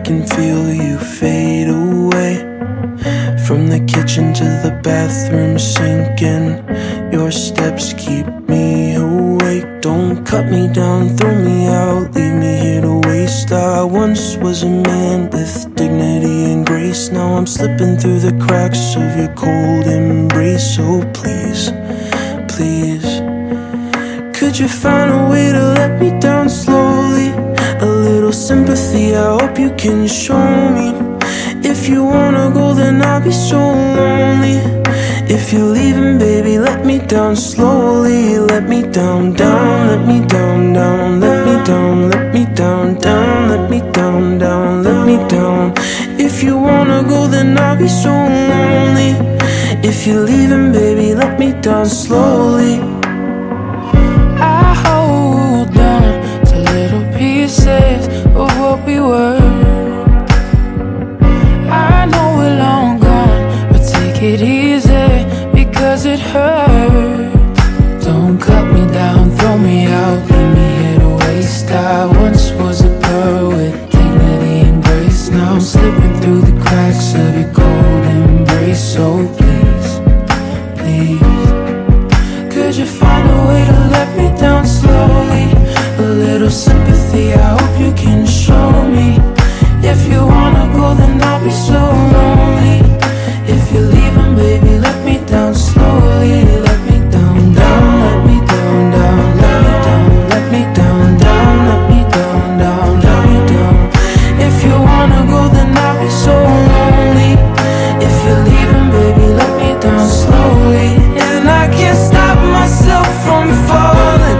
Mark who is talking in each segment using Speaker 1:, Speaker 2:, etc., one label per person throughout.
Speaker 1: can feel you fade away. From the kitchen to the bathroom sinking, your steps keep me awake. Don't cut me down, throw me out, leave me here to waste. I once was a man with dignity and grace. Now I'm slipping through the cracks of your cold embrace. So please, please, could you find a way to let me down slowly? A little sympathy, I hope you can show me. If you wanna go, then I'll be so lonely. If you're leaving, baby, let me down slowly. Let me down, down, let me down, down, let me down, let me down, down, let me down, down, let me down. If you wanna go, then I'll be so lonely. If you're leaving, baby, let me down slowly.
Speaker 2: I hold on to little pieces of what we were. I know we're long gone, but take it easy, because it hurts. Don't cut me down, throw me out, leave me here to waste. I once was a girl with dignity and grace. Now I'm slipping through the cracks of your cold embrace. So please, please, could you find a way to let me down slowly? A little sympathy, I hope you can show me. If you wanna go, then I'll be so lonely. If you're leaving, baby, let me down slowly. Let me down, down, let me down, down, let me down, let me down, down, let me down, down, let me down. If you wanna go, then I'll be so lonely. If you're leaving, baby, let me down slowly. And I can't stop myself from falling.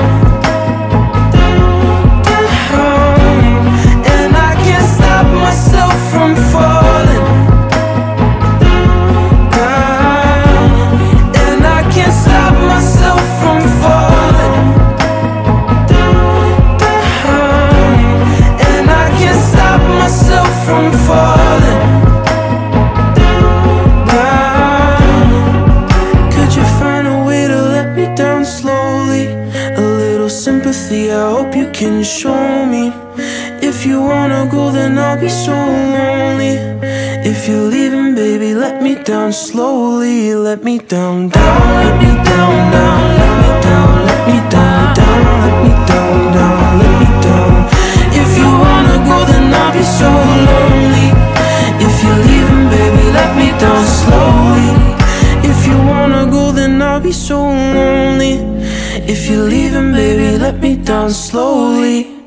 Speaker 2: Sympathy, I hope you can show me. If you wanna go, then I'll be so lonely. If you're leaving, baby, let me down slowly. Let me down, down, let me down, down, let me down, let me down, down, let me down, down, let me down. If you wanna go, then I'll be so lonely. If you're leaving, baby, let me down slowly. If you wanna go, then I'll be so lonely. If you're leaving, baby, let me down slowly.